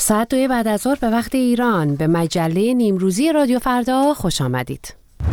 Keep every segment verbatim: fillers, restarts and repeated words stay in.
ساعت دوی بعد از ظهر به وقت ایران به مجله نیمروزی رادیو فردا خوش آمدید.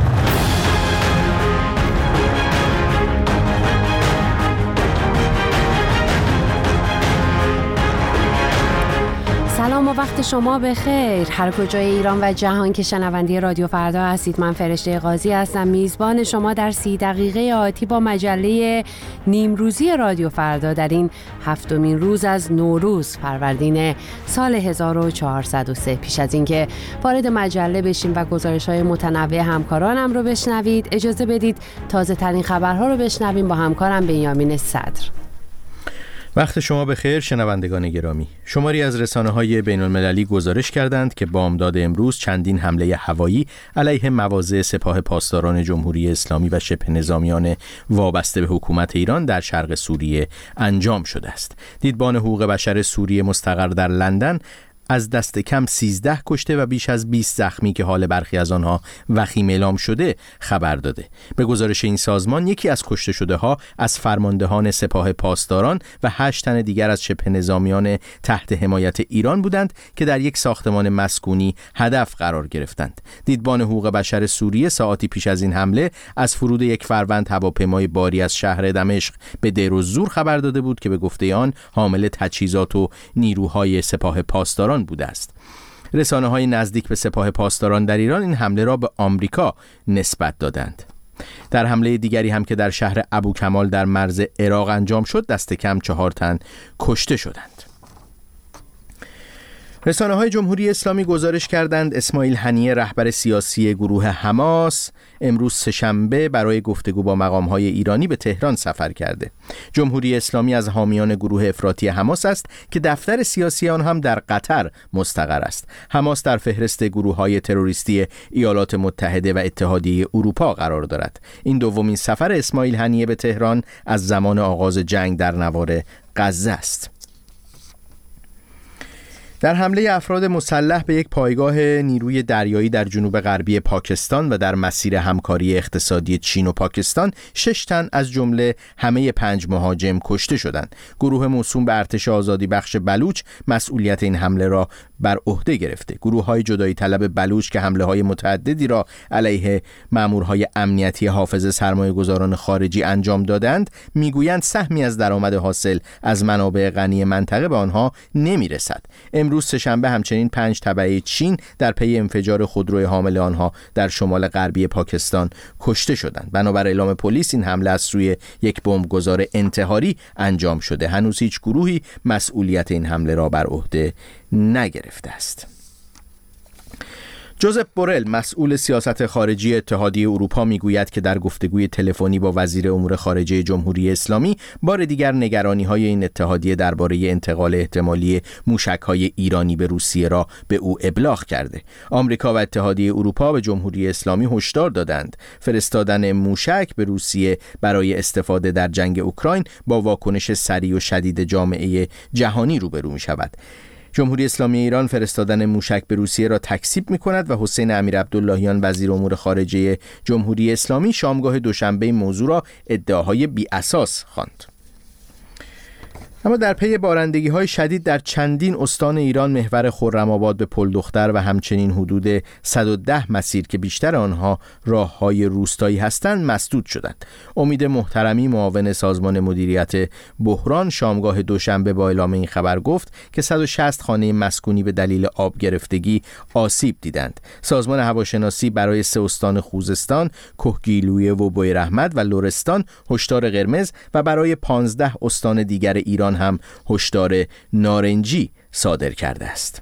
سلام و وقت شما بخیر. هر کجای ایران و جهان که شنونده رادیو فردا هستید، من فرشته قاضی هستم، میزبان شما در سی دقیقه آتی با مجله نیمروزی رادیو فردا در این هفتمین روز از نوروز فروردین سال هزار و چهارصد و سه. پیش از اینکه وارد مجله بشیم و گزارش‌های متنوع همکارانم رو بشنوید، اجازه بدید تازه ترین خبرها رو بشنویم با همکارم بنیامین صدر. وقت شما بخیر شنوندگان گرامی. شماری از رسانه‌های بین‌المللی گزارش کردند که بامداد امروز چندین حمله هوایی علیه مواضع سپاه پاسداران جمهوری اسلامی و شبه نظامیان وابسته به حکومت ایران در شرق سوریه انجام شده است. دیدبان حقوق بشر سوریه مستقر در لندن از دست کم سیزده کشته و بیش از بیست زخمی که حال برخی از آنها وخیم اعلام شده خبر داده. به گزارش این سازمان یکی از کشته شده ها از فرماندهان سپاه پاسداران و هشت تن دیگر از شبه نظامیان تحت حمایت ایران بودند که در یک ساختمان مسکونی هدف قرار گرفتند. دیدبان حقوق بشر سوریه ساعتی پیش از این حمله از فرود یک فروند هواپیمای باری از شهر دمشق به دیر الزور خبر داده بود که به گفته آن حامل تجهیزات و نیروهای سپاه پاسداران بوده است. رسانه‌های نزدیک به سپاه پاسداران در ایران این حمله را به آمریکا نسبت دادند. در حمله دیگری هم که در شهر ابوکمال در مرز عراق انجام شد، دست کم چهار تن کشته شدند. رسانه‌های جمهوری اسلامی گزارش کردند اسماعیل هنیه رهبر سیاسی گروه حماس امروز سه‌شنبه برای گفتگو با مقام‌های ایرانی به تهران سفر کرده. جمهوری اسلامی از حامیان گروه افراطی حماس است که دفتر سیاسی آن هم در قطر مستقر است. حماس در فهرست گروه‌های تروریستی ایالات متحده و اتحادیه اروپا قرار دارد. این دومین سفر اسماعیل هنیه به تهران از زمان آغاز جنگ در نوار غزه است. در حمله افراد مسلح به یک پایگاه نیروی دریایی در جنوب غربی پاکستان و در مسیر همکاری اقتصادی چین و پاکستان، شش تن از جمله همه پنج مهاجم کشته شدند. گروه موسوم به ارتش آزادی بخش بلوچ مسئولیت این حمله را بر عهده گرفته. گروه‌های جدایی طلب بلوچ که حمله‌های متعددی را علیه مامورهای امنیتی حافظه سرمایه‌گذاران خارجی انجام دادند، میگویند سهمی از درآمد حاصل از منابع غنی منطقه به آنها نمیرسد. امروز سه‌شنبه همچنین پنج تبعه چین در پی انفجار خودروی حامل آنها در شمال غربی پاکستان کشته شدند. بنابر اعلام پلیس این حمله از سوی یک بمبگذار انتحاری انجام شده. هنوز هیچ گروهی مسئولیت این حمله را بر عهده نگرفته است. جوزپ بورل مسئول سیاست خارجی اتحادیه اروپا میگوید که در گفتگوی تلفنی با وزیر امور خارجه جمهوری اسلامی بار دیگر نگرانی‌های این اتحادیه درباره انتقال احتمالی موشک‌های ایرانی به روسیه را به او ابلاغ کرده. آمریکا و اتحادیه اروپا به جمهوری اسلامی هشدار دادند فرستادن موشک به روسیه برای استفاده در جنگ اوکراین با واکنش سریع و شدید جامعه جهانی روبرو می‌شود. جمهوری اسلامی ایران فرستادن موشک به روسیه را تکذیب می‌کند و حسین امیرعبداللهیان وزیر امور خارجه جمهوری اسلامی شامگاه دوشنبه این موضوع را ادعاهای بی‌اساس خواند. اما در پی بارندگی‌های شدید در چندین استان ایران، محور خرم‌آباد به پلدختر و همچنین حدود صد و ده مسیر که بیشتر آنها راه‌های روستایی هستند مسدود شدند. امید محترمی معاون سازمان مدیریت بحران شامگاه دوشنبه با اعلام این خبر گفت که صد و شصت خانه مسکونی به دلیل آب گرفتگی آسیب دیدند. سازمان هواشناسی برای سه استان خوزستان، کهگیلویه و بویراحمد و لرستان هشدار قرمز و برای پانزده استان دیگر ایران هم هشدار نارنجی صادر کرده است.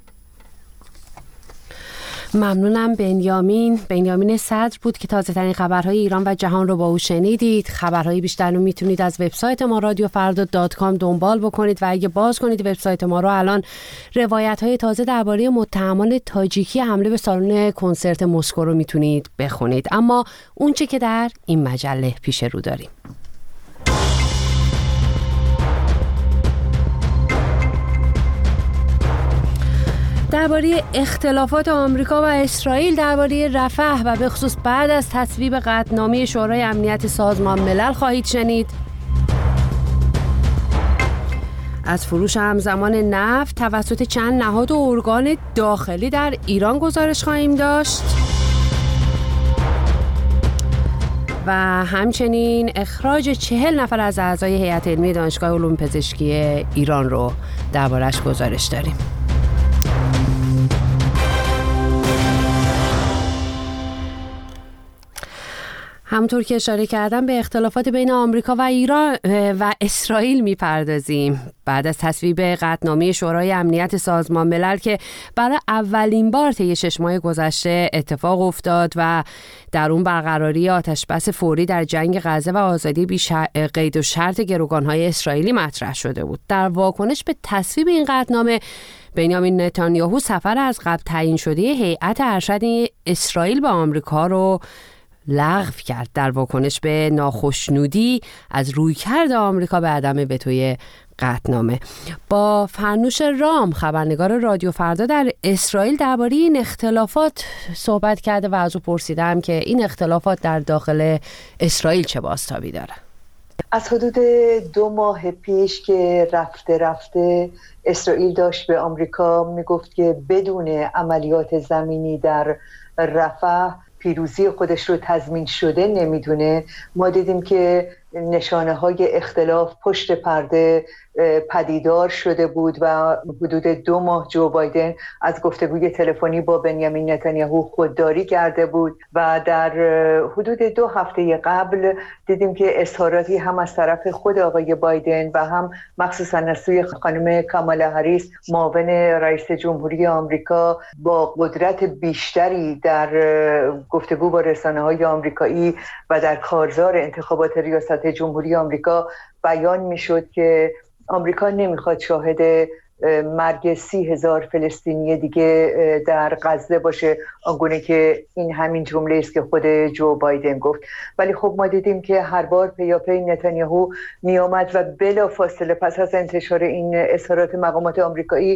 ممنونم بنیامین. بنیامین صدر بود که تازه ترین خبرهای ایران و جهان رو با او شنیدید. خبرهای بیشتر رو میتونید از وبسایت ما رادیو فردا دات کام دنبال بکنید و اگه باز کنید وبسایت ما رو الان روایت‌های تازه درباره متهمان تاجیکی حمله به سالن کنسرت مسکو رو میتونید بخونید. اما اون چه که در این مجله پیش رو داریم. درباره اختلافات آمریکا و اسرائیل درباره رفح و به خصوص بعد از تصویب قطعنامه شورای امنیت سازمان ملل خواهید شنید. از فروش همزمان نفت توسط چند نهاد و ارگان داخلی در ایران گزارش خواهیم داشت و همچنین اخراج چهل نفر از اعضای هیئت علمی دانشگاه علوم پزشکی ایران رو دربارش گزارش داریم. همونطور که اشاره کردم به اختلافات بین آمریکا و ایران و اسرائیل میپردازیم. بعد از تصویب قطعنامه شورای امنیت سازمان ملل که برای اولین بار طی شش ماه گذشته اتفاق افتاد و در اون برقراری آتشبس فوری در جنگ غزه و آزادی بی قید و شرط گروگان‌های اسرائیلی مطرح شده بود. در واکنش به تصویب این قطعنامه، بنیامین نتانیاهو سفر از قبل تعیین شده هیئت ارشد اسرائیل به آمریکا رو لغو کرد در واکنش به ناخشنودی از رویکرد آمریکا به عدم وتوی قطعنامه. با فرنوش رام، خبرنگار رادیو فردا در اسرائیل، درباره این اختلافات صحبت کرده و از او پرسیدم که این اختلافات در داخل اسرائیل چه بازتابی داره. از حدود دو ماه پیش که رفته رفته اسرائیل داشت به آمریکا میگفت که بدون عملیات زمینی در رفح پیروزی خودش رو تضمین شده نمیدونه، ما دیدیم که نشانه های اختلاف پشت پرده پدیدار شده بود و حدود دو ماه جو بایدن از گفتگوی تلفنی با بنیامین نتانیاهو خودداری کرده بود و در حدود دو هفته قبل دیدیم که اظهاراتی هم از طرف خود آقای بایدن و هم مخصوصا از سوی خانم کامالا هریس، معاون رئیس جمهوری آمریکا، با قدرت بیشتری در گفتگو با رسانه‌های آمریکایی و در کارزار انتخابات ریاست جمهوری آمریکا بیان میشد که آمریکا نمیخواد شاهد مرگ سی هزار فلسطینی دیگه در غزه باشه، آنگونه که این همین جمله است که خود جو بایدن گفت. ولی خب ما دیدیم که هر بار پیاپی نتانیاهو می آمد و بلا فاصله پس از انتشار این اظهارات مقامات آمریکایی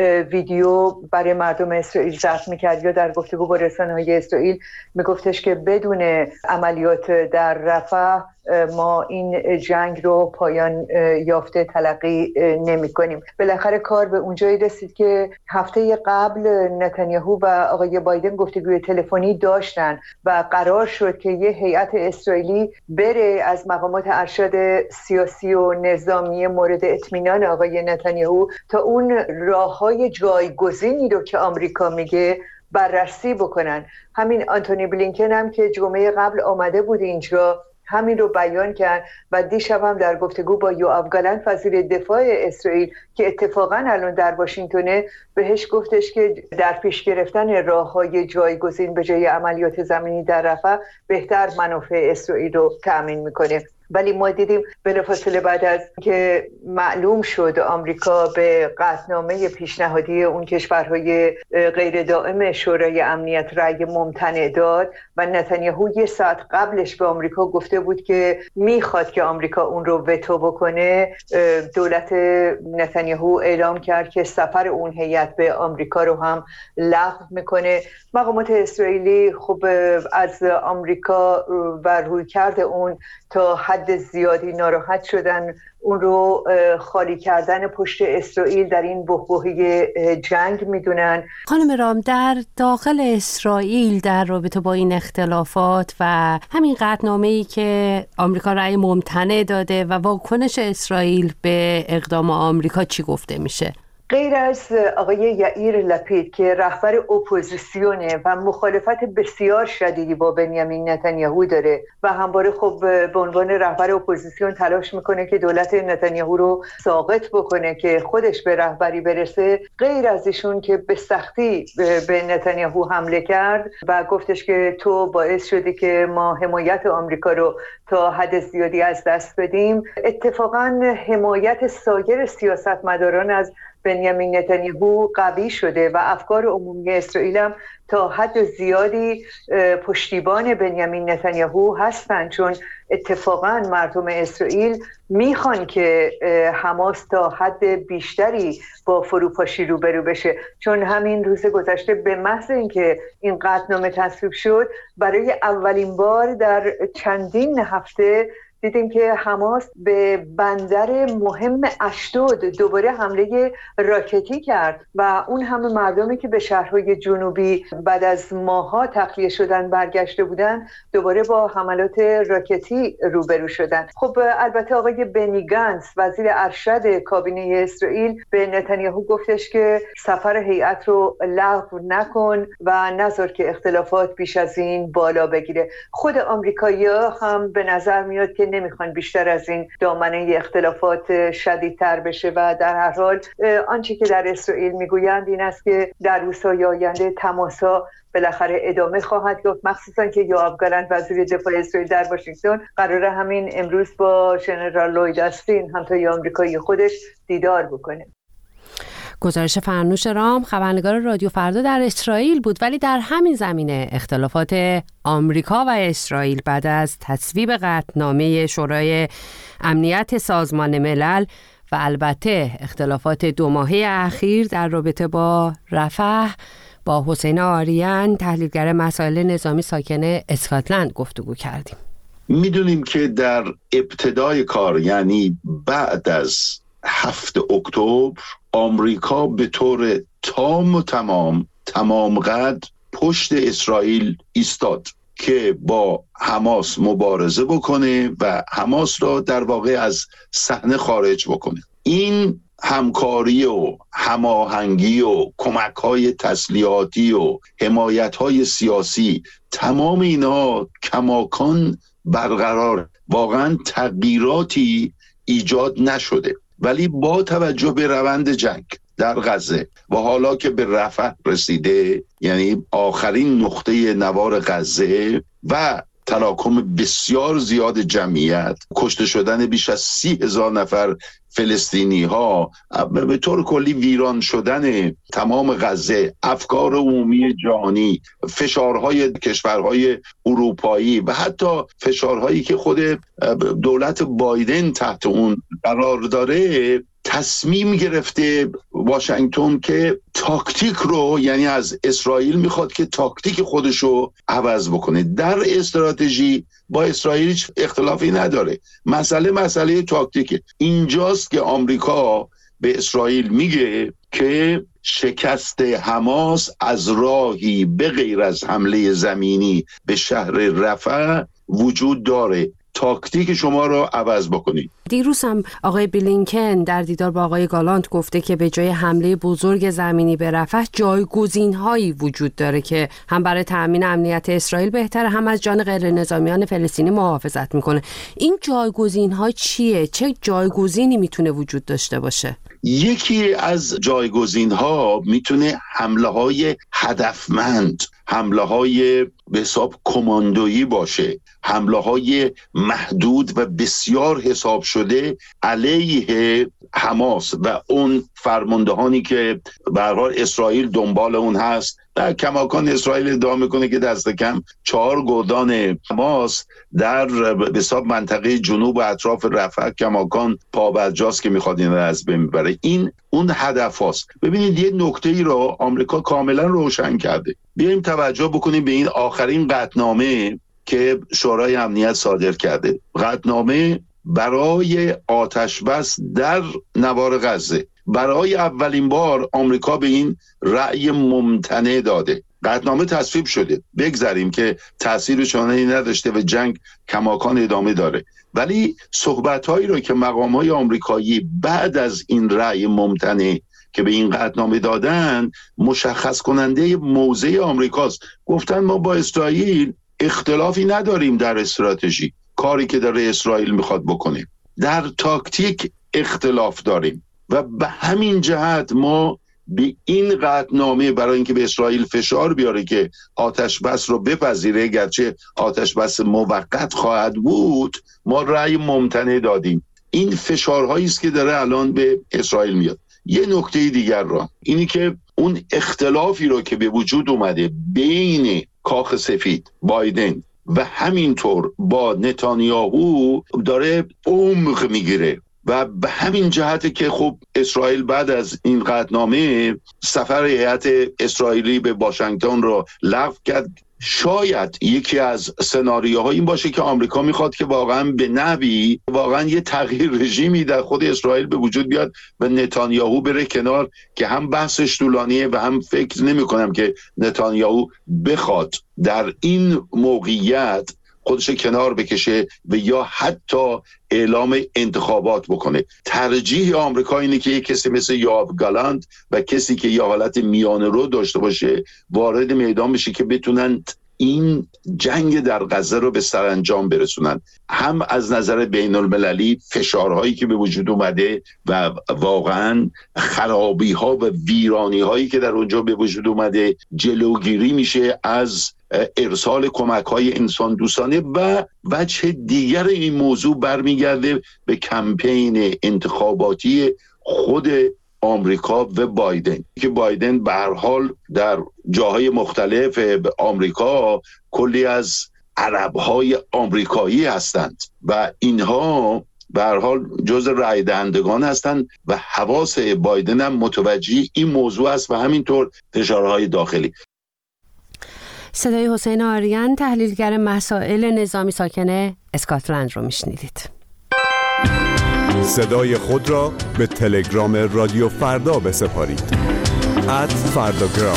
ویدیو برای مردم اسرائیل ضبط میکرد یا در گفتگو با رسانه‌های اسرائیل میگفتش که بدون عملیات در رفح ما این جنگ رو پایان یافته تلقی نمی کنیم. بالاخره کار به اونجایی رسید که هفته قبل نتانیاهو و آقای بایدن گفتگوی تلفنی داشتن و قرار شد که یه هیئت اسرائیلی بره از مقامات ارشد سیاسی و نظامی مورد اطمینان آقای نتانیاهو تا اون راههای جایگزینی رو که آمریکا میگه بررسی بکنن. همین آنتونی بلینکن هم که جمعه قبل آمده بود اینجا همین رو بیان کرد و دیشب هم در گفتگو با یوآف گالنت وزیر دفاع اسرائیل که اتفاقا الان در واشنگتن بهش گفتش که در پیش گرفتن راه‌های جایگزین به جای عملیات زمینی در رفح بهتر منافع اسرائیل رو تأمین میکنه. ولی ما دیدیم بلافاصله بعد از که معلوم شد آمریکا به قطعنامه پیشنهادی اون کشورهای غیر دائم شورای امنیت رأی ممتنع داد و نتانیاهو یه ساعت قبلش به آمریکا گفته بود که میخواد که آمریکا اون رو وتو بکنه، دولت نتانیاهو اعلام کرد که سفر اون هیئت به آمریکا رو هم لغو میکنه. مقامات اسرائیلی خب از آمریکا و رویکرد اون تا حد زیادی ناراحت شدن، اون رو خالی کردن پشت اسرائیل در این بحبوحه جنگ میدونن. خانم رام، در داخل اسرائیل در رابطه با این اختلافات و همین قطعنامه‌ای که آمریکا رأی ممتنع داده و واکنش اسرائیل به اقدام آمریکا چی گفته میشه؟ غیر از آقای یائیر لپید که رهبر اپوزیسیونه و مخالفت بسیار شدیدی با بنیامین نتانیاهو داره و همواره خب به عنوان رهبر اپوزیسیون تلاش میکنه که دولت نتانیاهو رو ساقط بکنه که خودش به رهبری برسه، غیر از ایشون که به سختی به نتانیاهو حمله کرد و گفتش که تو باعث شدی که ما حمایت آمریکا رو تا حد زیادی از دست بدیم، اتفاقا حمایت سایر سیاستمداران از بنیامین نتانیاهو قوی شده و افکار عمومی اسرائیل هم تا حد زیادی پشتیبان بنیامین نتانیاهو هستند، چون اتفاقا مردم اسرائیل میخوان که حماس تا حد بیشتری با فروپاشی روبرو بشه، چون همین روز گذشته به محض اینکه این قطعنامه تصویب شد برای اولین بار در چندین هفته دیدیم که حماس به بندر مهم اشدود دوباره حمله راکتی کرد و اون همه مردمی که به شهرهای جنوبی بعد از ماها تخلیه شدن برگشته بودن دوباره با حملات راکتی روبرو شدن. خب البته آقای بنی گانتز وزیر ارشد کابینه اسرائیل به نتانیاهو گفتش که سفر هیئت رو لغو نکن و نذار که اختلافات بیش از این بالا بگیره. خود آمریکایی‌ها هم به نظر میاد که نمیخوان بیشتر از این دامنه اختلافات شدیدتر بشه و در هر حال آنچه که در اسرائیل میگویند این است که در روزهای آینده تماس‌ها بالاخره ادامه خواهد یافت، مخصوصا که یوآف گالانت وزیر دفاع اسرائیل در واشنگتن قراره همین امروز با ژنرال لوید استین همتای آمریکایی خودش دیدار بکنه. گزارش فرنوش رام، خبرنگار رادیو فردا در اسرائیل بود. ولی در همین زمینه اختلافات آمریکا و اسرائیل بعد از تصویب قطعنامه شورای امنیت سازمان ملل و البته اختلافات دو ماهه اخیر در رابطه با رفح با حسین آریان تحلیلگر مسائل نظامی ساکن اسکاتلند گفتگو کردیم. میدونیم که در ابتدای کار، یعنی بعد از هفت اکتبر، آمریکا به طور تام و تمام تمام قد پشت اسرائیل ایستاد که با حماس مبارزه بکنه و حماس را در واقع از صحنه خارج بکنه. این همکاری و هماهنگی و کمک‌های تسلیحاتی و حمایت‌های سیاسی، تمام اینا کماکان برقرار، واقعا تغییراتی ایجاد نشده. ولی با توجه به روند جنگ در غزه و حالا که به رفح رسیده، یعنی آخرین نقطه نوار غزه، و تراکم بسیار زیاد جمعیت، کشته شدن بیش از سی هزار نفر فلسطینی ها، به طور کلی ویران شدن تمام غزه، افکار عمومی جهانی، فشارهای کشورهای اروپایی و حتی فشارهایی که خود دولت بایدن تحت اون قرار داره، تصمیم گرفته واشنگتن که تاکتیک رو، یعنی از اسرائیل میخواد که تاکتیک خودشو عوض بکنه. در استراتژی با اسرائیل هیچ اختلافی نداره، مسئله مسئله تاکتیکه. اینجاست که آمریکا به اسرائیل میگه که شکست حماس از راهی به غیر از حمله زمینی به شهر رفح وجود داره، تاکتیک شما رو عوض بکنید. دیروز هم آقای بلینکن در دیدار با آقای گالانت گفته که به جای حمله بزرگ زمینی به رفح جایگزین‌هایی وجود داره که هم برای تأمین امنیت اسرائیل بهتره، هم از جان غیر نظامیان فلسطینی محافظت میکنه. این جایگزین‌ها چیه؟ چه جایگزینی میتونه وجود داشته باشه؟ یکی از جایگزین‌ها میتونه حمله‌های هدفمند، حمله‌های به حساب کماندویی باشه، حمله‌های محدود و بسیار حساب شده علیه حماس و اون فرماندهانی که به هر حال اسرائیل دنبال اون هست. در کماکان اسرائیل ادعا میکنه که دست کم چهار گودان حماس در به حساب منطقه جنوب و اطراف رفح کماکان پابرجاست که میخواد این رو از بین ببره. این اون هدف هاست. ببینید یه نکته ای رو آمریکا کاملا روشن کرده. بیاییم توجه بکنیم به این آخرین قطعنامه که شورای امنیت صادر کرده. قطعنامه برای آتش بس در نوار غزه. برای اولین بار آمریکا به این رأی ممتنع داده. قطعنامه تصویب شده، بگذاریم که تأثیر چندانی نداشته و جنگ کماکان ادامه داره، ولی صحبت‌هایی رو که مقام‌های آمریکایی بعد از این رأی ممتنع که به این قطعنامه دادن مشخص کننده موضع آمریکاست. گفتن ما با اسرائیل اختلافی نداریم در استراتژی، کاری که داره اسرائیل میخواد بکنه، در تاکتیک اختلاف داریم و به همین جهت ما به این قطعنامه برای اینکه به اسرائیل فشار بیاره که آتش بس رو بپذیره، گرچه آتش بس موقت خواهد بود، ما رأی ممتنع دادیم. این فشارهایی است که داره الان به اسرائیل میاد. یه نکته دیگر را اینی که اون اختلافی رو که به وجود اومده بین کاخ سفید، بایدن و همینطور با نتانیاهو داره عمق میگیره و به همین جهت که خب اسرائیل بعد از این قطعنامه سفر هیئت اسرائیلی به واشنگتن رو لغو کرد، شاید یکی از سناریوها این باشه که آمریکا میخواد که واقعا به نحوی واقعا یه تغییر رژیمی در خود اسرائیل به وجود بیاد و نتانیاهو بره کنار، که هم بحثش طولانیه و هم فکر نمی کنم که نتانیاهو بخواد در این موقعیت خودش کنار بکشه و یا حتی اعلام انتخابات بکنه. ترجیح آمریکا اینه که یک کسی مثل یوآف گالانت و کسی که یه حالت میانه رو داشته باشه وارد میدان بشه که بتونن این جنگ در غزه رو به سرانجام برسونن. هم از نظر بین المللی فشارهایی که به وجود اومده و واقعا خرابی ها و ویرانی هایی که در اونجا به وجود اومده جلوگیری میشه از ارسال کمک های انسان دوستانه. و وجه دیگر این موضوع برمیگرده به کمپین انتخاباتی خود آمریکا و بایدن، که بایدن به هر حال در جاهای مختلف آمریکا کلی از عربهای آمریکایی هستند و اینها به هر حال جز رای دهندگان هستند و حواس بایدن هم متوجه این موضوع است و همینطور فشارهای داخلی. صدای حسین آریان، تحلیلگر مسائل نظامی ساکن اسکاتلند رو میشنیدید. صدای خود را به تلگرام رادیو فردا بسپارید. ات فرداگرام.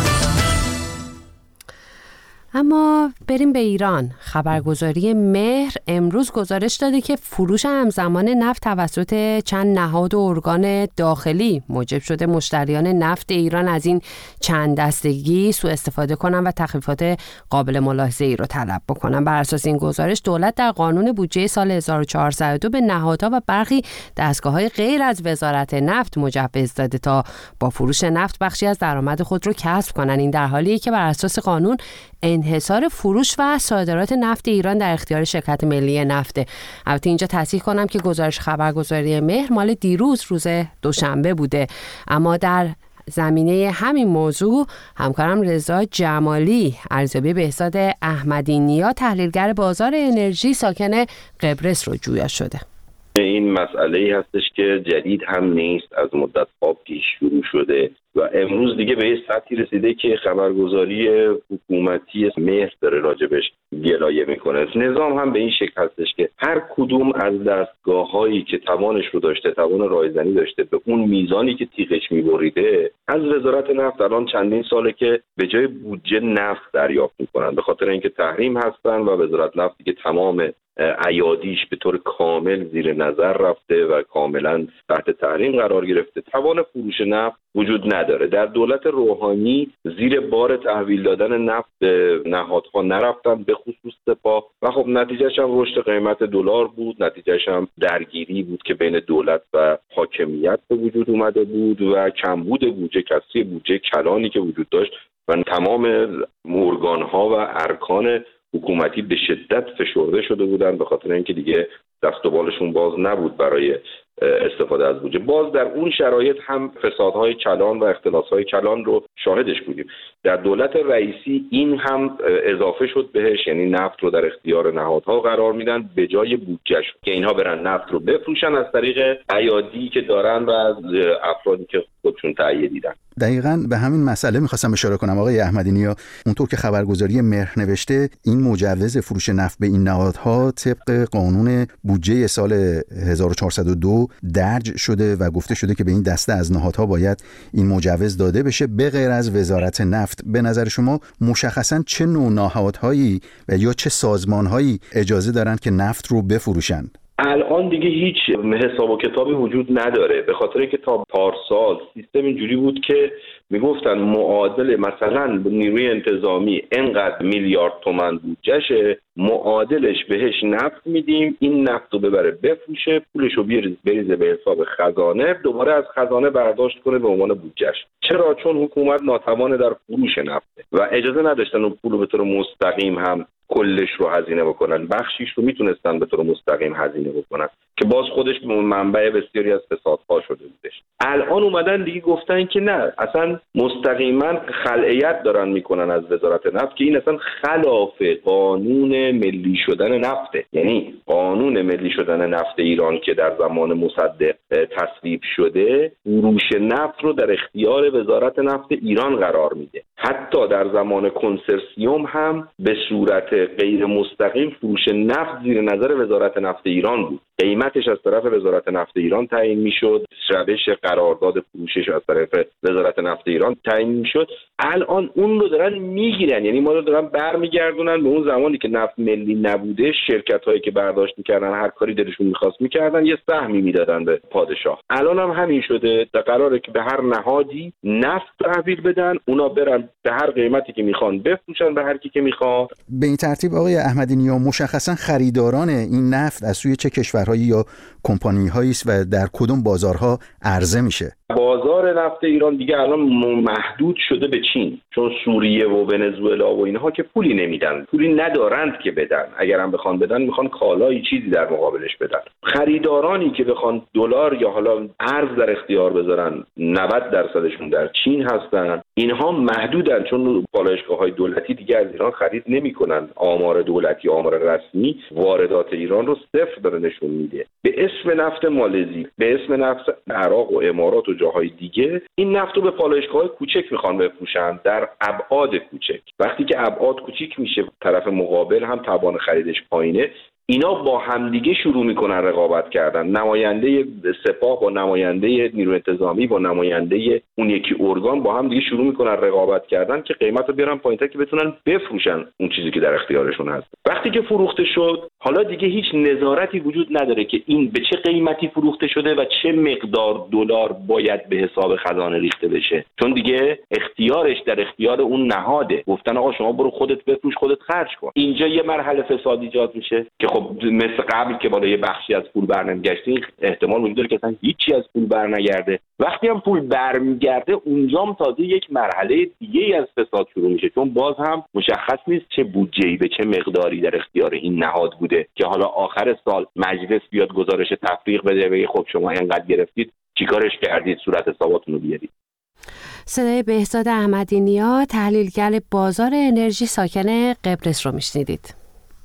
اما بریم به ایران. خبرگزاری مهر امروز گزارش داده که فروش همزمان نفت توسط چند نهاد و ارگان داخلی موجب شده مشتریان نفت ایران از این چند دستگی سوء استفاده کنن و تخفیفات قابل ملاحظه ای رو طلب بکنن. بر اساس این گزارش دولت در قانون بودجه سال هزار و چهارصد و دو به نهادها و برخی دستگاه‌های غیر از وزارت نفت مجوز داده تا با فروش نفت بخشی از درآمد خود رو کسب کنن. این در حالیه که بر اساس قانون انحصار فروش و صادرات نفت ایران در اختیار شرکت ملی نفته. البته اینجا تصحیح کنم که گزارش خبرگزاری مهر مال دیروز روز دوشنبه بوده، اما در زمینه همین موضوع همکارم رضا جمالی ارزیابی بهزاد احمدی نیا تحلیلگر بازار انرژی ساکن قبرس رو جویا شده. این مسئله‌ای هستش که جدید هم نیست، از مدت‌ها پیش شروع شده و امروز دیگه به یه سطحی رسیده که خبرگزاری حکومتی مهر داره راجبش گلایه میکنه. نظام هم به این شکل هستش که هر کدوم از دستگاه‌هایی که توانش رو داشته، توان رایزنی داشته، به اون میزانی که تیغش میبریده، از وزارت نفت الان چندین ساله که به جای بودجه نفت دریافت میکنن، به خاطر اینکه تحریم هستن و وزارت نفت دیگه تمام ایادیش به طور کامل زیر نظر رفته و کاملا تحت تحریم قرار گرفته. توان فروش نفت وجود نداره. در دولت روحانی زیر بار تحویل دادن نفت به نهادها نرفتن، به خصوص سپاه، و خب نتیجهش هم رشد قیمت دلار بود، نتیجهش هم درگیری بود که بین دولت و حاکمیت به وجود اومده بود و کمبود بودجه، کسری بودجه کلانی که وجود داشت و تمام ارگان‌ها و ارکان حکومتی به شدت فشرده شده بودن به خاطر اینکه دیگه دست و بالشون باز نبود برای استفاده از بودجه. باز در اون شرایط هم فسادهای کلان و اختلاسهای کلان رو شاهدش بودیم. در دولت رئیسی این هم اضافه شد بهش، یعنی نفت رو در اختیار نهادها قرار میدن به جای بودجهش که اینها برن نفت رو بفروشن از طریق ایادی که دارن و از افرادی که خودشون تأیید دیدن. دقیقاً به همین مسئله می‌خواستم اشاره کنم آقای احمدی نیا. اونطور که خبرگزاری مهر نوشته، این مجوز فروش نفت به این نهادها طبق قانون بودجه سال هزار و چهارصد و دو درج شده و گفته شده که به این دسته از نهادها باید این مجوز داده بشه به غیر از وزارت نفت. به نظر شما مشخصاً چه نوع نهادهایی و یا چه سازمانهایی اجازه دارند که نفت رو بفروشند؟ الان دیگه هیچ حساب و کتابی وجود نداره، به خاطر اینکه تا پارسال سیستم اینجوری بود که میگفتن معادل مثلا نیروی انتظامی انقدر میلیارد تومان بودجهشه، معادلش بهش نفت میدیم، این نفت رو ببره بفروشه، پولش رو بریزه به حساب خزانه، دوباره از خزانه برداشت کنه به عنوان بودجهش. چرا؟ چون حکومت ناتوان در فروش نفته و اجازه نداشتن اون پول رو به طور مستقیم هم کلش رو هزینه بکنن، بخشیش رو میتونستن به طور مستقیم هزینه بکنن که باز خودش منبع بسیاری از فسادها شده بودش. الان اومدن دیگه گفتن که نه، اصلا مستقیما خلعیت دارن میکنن از وزارت نفت که این اصلا خلاف قانون ملی شدن نفته. یعنی قانون ملی شدن نفت ایران که در زمان مصدق تصویب شده، فروش نفت رو در اختیار وزارت نفت ایران قرار میده. حتی در زمان کنسرسیوم هم به صورت غیر مستقیم فروش نفت زیر نظر وزارت نفت ایران بود. قیمتش از طرف وزارت نفت ایران تعیین میشد، روش قرارداد فروشش از طرف وزارت نفت ایران تعیین میشد. الان اون رو دارن میگیرن، یعنی ما رو دارن برمیگردونن به اون زمانی که نفت ملی نبوده. شرکت هایی که برداشت میکردن هر کاری دلشون میخواست میکردن، یه سهمی میدادن به پادشاه. الان هم همین شده، در قراره که به هر نهادی نفت تحویل بدن، اونا برن به هر قیمتی که میخوان بفروشن به هر کی که میخواد. به این ترتیب آقای احمدی نیا، مشخصا خریداران این نفت از سوی چه کشورهایی یا کمپانی‌هایی است و در کدوم بازارها عرضه میشه؟ بازار نفت ایران دیگه الان محدود شده به چین، چون سوریه و ونزوئلا و اینها که پولی نمیدن، پولی ندارند که بدن. اگر هم بخوان بدن میخوان کالایی چیزی در مقابلش بدن. خریدارانی که بخوان دلار یا حالا ارز در اختیار بذارن نود درصدشون در چین هستن. اینها محدودن چون پالایشگاه‌های دولتی دیگه از ایران خرید نمیکنن. آمار دولتی، آمار رسمی واردات ایران رو صفر داره نشون میده. به اسم نفت مالزی، به اسم نفت عراق و امارات و جاهای دیگه این نفت رو به پالایشگاه‌های کوچک میخوان بفروشن در ابعاد کوچک. وقتی که ابعاد کوچیک میشه، طرف مقابل هم توان خریدش پایینه، اینا با همدیگه شروع میکنن رقابت کردن. نماینده سپاه با نماینده نیروی انتظامی با نماینده اون یکی ارگان با هم دیگه شروع میکنن رقابت کردن که قیمت رو بیارن پایین‌تر که بتونن بفروشن اون چیزی که در اختیارشون هست. وقتی که فروخته شد، حالا دیگه هیچ نظارتی وجود نداره که این به چه قیمتی فروخته شده و چه مقدار دلار باید به حساب خزانه ریخته بشه، چون دیگه اختیارش در اختیار اون نهاده. گفتن آقا شما برو خودت بفروش، خودت خرج کن. اینجا یه مرحله فساد ایجاد میشه که خب مثل قبل که بالا یه بخشی از پول برنمیگشته، احتمال وجود داره که اصلا هیچی از پول برنگرده. وقتی هم پول برمیگرده، اونجام تازه یک مرحله دیگه از فساد شروع میشه، چون باز هم مشخص نیست چه بودجه‌ای به چه مقداری در اختیار این نهاد بوده که حالا آخر سال مجلس بیاد گزارش تفریق بده بگه خب شما اینقدر گرفتید، چیکارش کردید، صورت حساباتون رو بیارید. صدای بهزاد احمدی نیا، تحلیلگر بازار انرژی ساکن قبرس رو میشنیدید.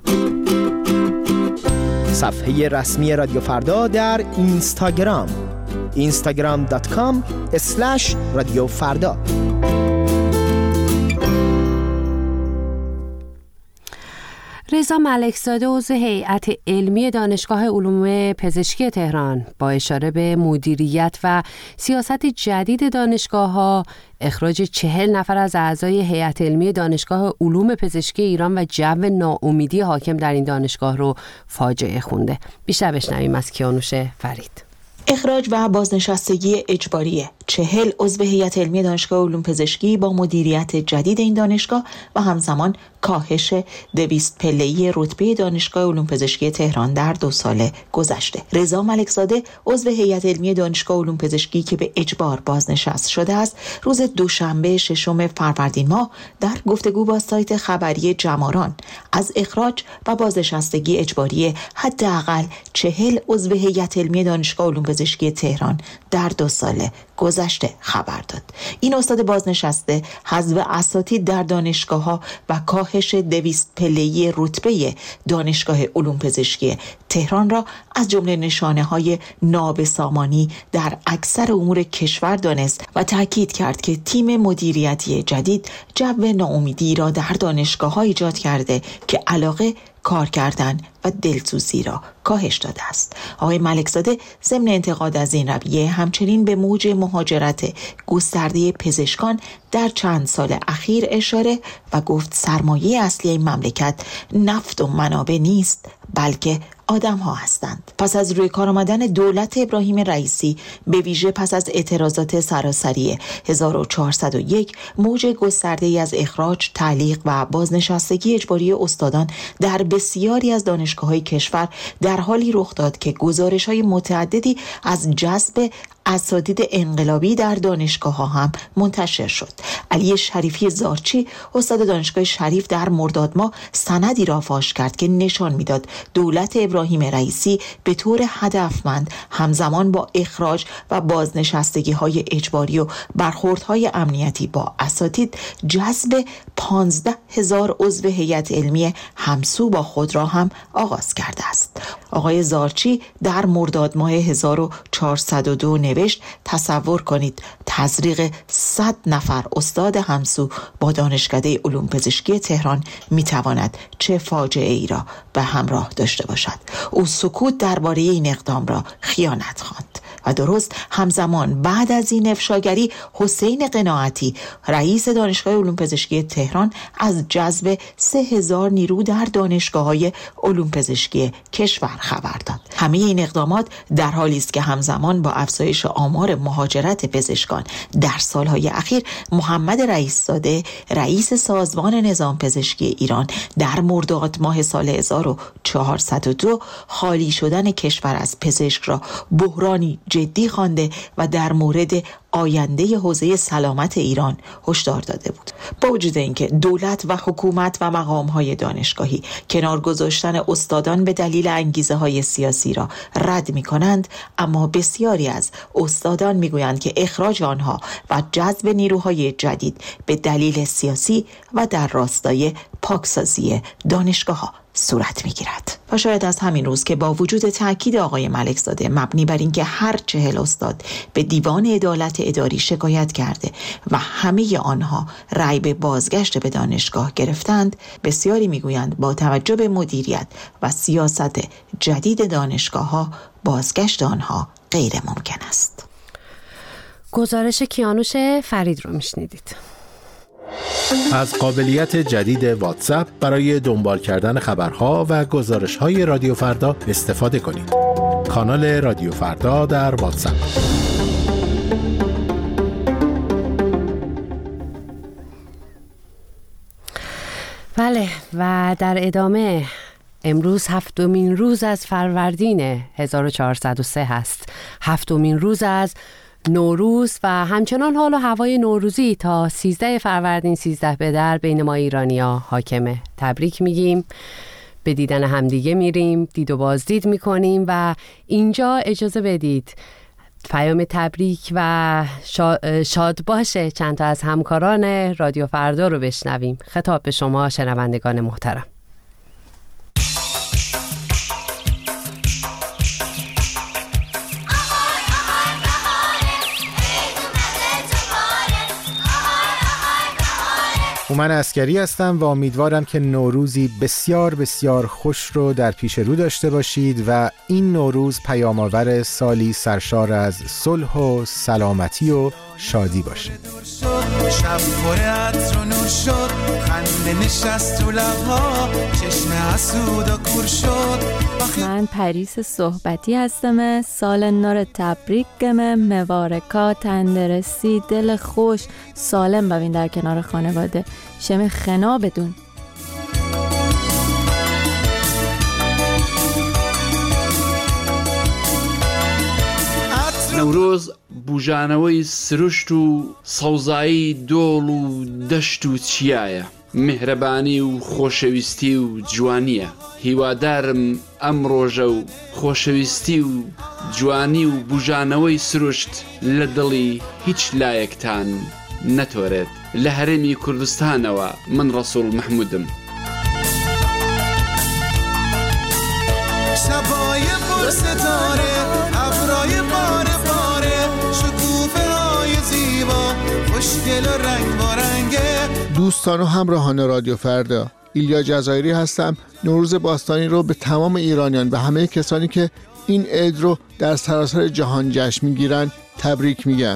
صفحه رسمی رادیو فردا در اینستاگرام اینستاگرام دات کام اسلش رادیو فردا. رضا ملکزاده عضو هیئت علمی دانشگاه علوم پزشکی تهران با اشاره به مدیریت و سیاست جدید دانشگاه‌ها، اخراج چهل نفر از اعضای هیئت علمی دانشگاه علوم پزشکی ایران و جو ناامیدی حاکم در این دانشگاه رو فاجعه خونده. بیشتر بشنویم از کیانوش فرید. اخراج و بازنشستگی اجباری چهل عضو هیئت علمی دانشگاه علوم پزشکی با مدیریت جدید این دانشگاه و همزمان کاهش دویست پله‌ای رتبه دانشگاه علوم پزشکی تهران در دو سال گذشته. رضا ملکزاده عضو هیئت علمی دانشگاه علوم پزشکی که به اجبار بازنشست شده است، روز دوشنبه ششم فروردین ماه در گفتگو با سایت خبری جماران از اخراج و بازنشستگی اجباری حداقل چهل عضو هیئت علمی دانشگاه علوم پزشکی تهران در دو سال گذشته خبر داد. این استاد بازنشسته حذف اساتید در دانشگاه‌ها و کاهش دویست پله‌ای رتبه دانشگاه علوم پزشکی تهران را از جمله نشانه‌های نابسامانی در اکثر امور کشور دانست و تاکید کرد که تیم مدیریتی جدید جو ناامیدی را در دانشگاه‌ها ایجاد کرده که علاقه کار کردن و دلسوزی را کاهش داده است. آقای ملکزاده ضمن انتقاد از این رویه همچنین به موج مهاجرت گسترده پزشکان در چند سال اخیر اشاره و گفت سرمایه اصلی این مملکت نفت و منابع نیست بلکه آدم ها هستند. پس از روی کار آمدن دولت ابراهیم رئیسی، به ویژه پس از اعتراضات سراسری هزار و چهارصد و یک، موج گسترده‌ای از اخراج، تعلیق و بازنشستگی اجباری استادان در بسیاری از دانشگاه‌های کشور در حالی رخ داد که گزارش‌های متعددی از جذب اساتید انقلابی در دانشگاه‌ها هم منتشر شد. علی شریفی زارچی استاد دانشگاه شریف در مرداد ماه سندی را فاش کرد که نشان می‌داد دولت ابراهیم رئیسی به طور هدفمند همزمان با اخراج و بازنشستگی‌های اجباری و برخوردهای امنیتی با اساتید جذب پانزده هزار عضو هیئت علمی همسو با خود را هم آغاز کرده است. آقای زارچی در مرداد ماه هزار و چهارصد و دو نوشت تصور کنید تزریق صد نفر استاد همسو با دانشکده علوم پزشکی تهران میتواند چه فاجعه ای را به همراه داشته باشد. او سکوت درباره این اقدام را خیانت خواند و درست همزمان بعد از این افشاگری حسین قناعتی رئیس دانشگاه علوم پزشکی تهران از جذب سه هزار نیرو در دانشگاه‌های علوم پزشکی کشور خبر داد. همه این اقدامات در حالی است که همزمان با افزایش آمار مهاجرت پزشکان در سالهای اخیر محمد رئیس‌زاده رئیس سازمان نظام پزشکی ایران در مرداد ماه سال هزار و چهارصد و دو خالی شدن کشور از پزشک را بحرانی جدی خوانده و در مورد آینده حوزه سلامت ایران هشدار داده بود. با وجود اینکه دولت و حکومت و مقام‌های دانشگاهی کنار گذاشتن استادان به دلیل انگیزه‌های سیاسی را رد می‌کنند، اما بسیاری از استادان می‌گویند که اخراج آنها و جذب نیروهای جدید به دلیل سیاسی و در راستای پاکسازی دانشگاه‌ها صورت می‌گیرد. و شاید از همین روز که با وجود تاکید آقای ملکزاده مبنی بر اینکه هر چهل استاد به دیوان عدالت اداری شکایت کرده و همه آنها رأی به بازگشت به دانشگاه گرفتند، بسیاری میگویند با توجه به مدیریت و سیاست جدید دانشگاه‌ها بازگشت آنها غیر ممکن است. گزارش کیانوش فرید رو میشنیدید. از قابلیت جدید واتساپ برای دنبال کردن خبرها و گزارش‌های رادیو فردا استفاده کنید. کانال رادیو فردا در واتساپ. بله، و در ادامه امروز هفتمین روز از فروردین هزار و چهارصد و سه هست، هفتمین روز از نوروز و همچنان حال و هوای نوروزی تا سیزده فروردین سیزده به در بین ما ایرانی‌ها حاکمه. تبریک میگیم، به دیدن همدیگه میریم، دید و بازدید میکنیم و اینجا اجازه بدید پیام تبریک و شاد باشه چند تا از همکاران رادیو فردا رو بشنویم. خطاب به شما شنوندگان محترم. من اسکری هستم و امیدوارم که نوروزی بسیار بسیار خوش رو در پیش رو داشته باشید و این نوروز پیام‌آور سالی سرشار از صلح و سلامتی و شادی باشه. شب پر عطر و نور شد، خنده نشست تو لب‌ها، چشم حسود و کور شد. من پریس صحبتی هستم. سال نو تبریک گمه، مبارکا، تندرستی، دل خوش، سالم ببین در کنار خانواده، شم خنا بدون. نوروز بوژانەوەی سروشت و سەوزایی دۆڵ و دەشت و چیایە، میهرەبانی و خۆشەویستی و جوانیە. هیوادارم ئەم ڕۆژە و خۆشەویستی و جوانی و بوژانەوەی سروشت لە دڵی هیچ لایەکتان نەتۆرێت. لە هەرێمی کوردستانەوە من ڕەسوڵ محمودم. شبای پر ستاره، ابرای پاره پاره، شکوفه های زیبا، خوشگل و رنگ بارنگه. دوستان و همراهان رادیو فردا، ایلیا جزایری هستم. نوروز باستانی رو به تمام ایرانیان و همه کسانی که این عید رو در سراسر جهان جشن میگیرن تبریک میگم.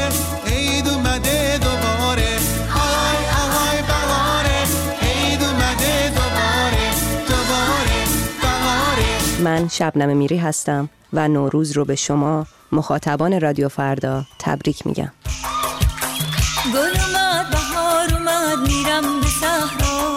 من شبنم میری هستم و نوروز رو به شما مخاطبان رادیو فردا تبریک میگم. گل اومد، بهار اومد، میرم به صحرا.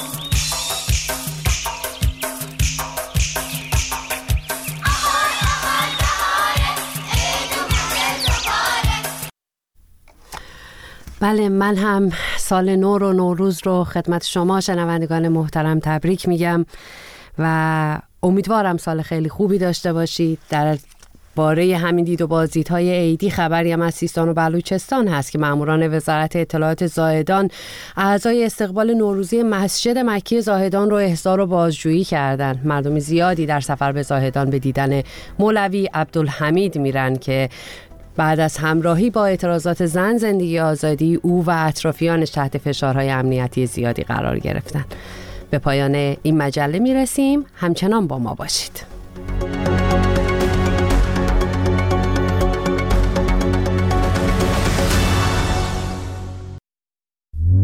بله، من هم سال نو رو نوروز رو خدمت شما شنوندگان محترم تبریک میگم و امیدوارم سال خیلی خوبی داشته باشید. در درباره همین دید و بازدیدهای عیدی خبری هم از سیستان و بلوچستان هست که ماموران وزارت اطلاعات زاهدان اعضای استقبال نوروزی مسجد مکی زاهدان رو احضار و بازجویی کردند. مردم زیادی در سفر به زاهدان به دیدن مولوی عبدالحمید میرن که بعد از همراهی با اعتراضات زن زندگی آزادی او و اطرافیانش تحت فشارهای امنیتی زیادی قرار گرفتن. به پایان این مجله میرسیم، همچنان با ما باشید.